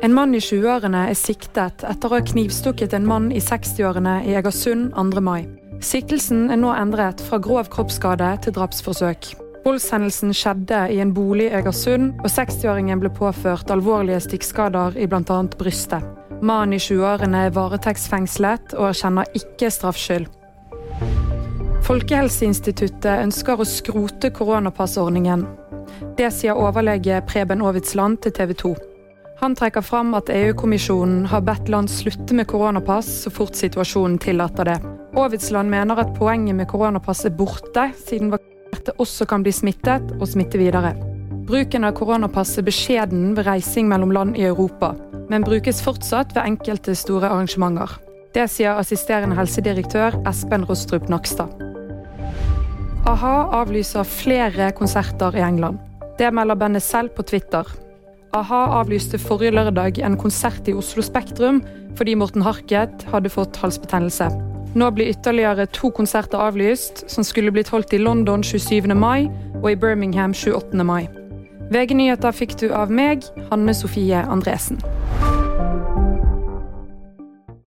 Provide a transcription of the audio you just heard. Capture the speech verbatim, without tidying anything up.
En mann i tjueårene er siktet etter å ha knivstukket en mann i sekstiårene i Egersund andre mai. Siktelsen er nå endret fra grov kroppsskade til drapsforsøk. Voldshendelsen skjedde i en bolig i Egersund, og sekstiåringen ble påført alvorlige stikkskader i blant annet brystet. Mannen i tjueårene er varetektsfengslet og erkjenner ikke straffskyld. Folkehelseinstituttet ønsker å skrote koronapassordningen. Det sier overlege Preben Aavitsland til T V to. Han trekker fram at E U-kommisjonen har bedt land slutte med koronapass så fort situasjonen tillater det. Aavitsland mener at poenget med koronapass er borte, siden vaksinerte også kan bli smittet og smitte videre. Bruken av koronapass er beskjeden ved reising mellom land i Europa, men brukes fortsatt ved enkelte store arrangementer. Det sier assisterende helsedirektør Espen Rostrup Nakstad. A-ha avlyser flere konserter i England. Det melder bandet selv på Twitter. A-ha avlyste forrige lørdag en konsert i Oslo Spektrum fordi Morten Harket hadde fått halsbetennelse. Nå blir ytterligere to konserter avlyst, som skulle blitt holdt i London tjuesyvende mai og i Birmingham tjueåttende mai. V G-nyheter fikk du av meg, Hanne Sofie Andresen.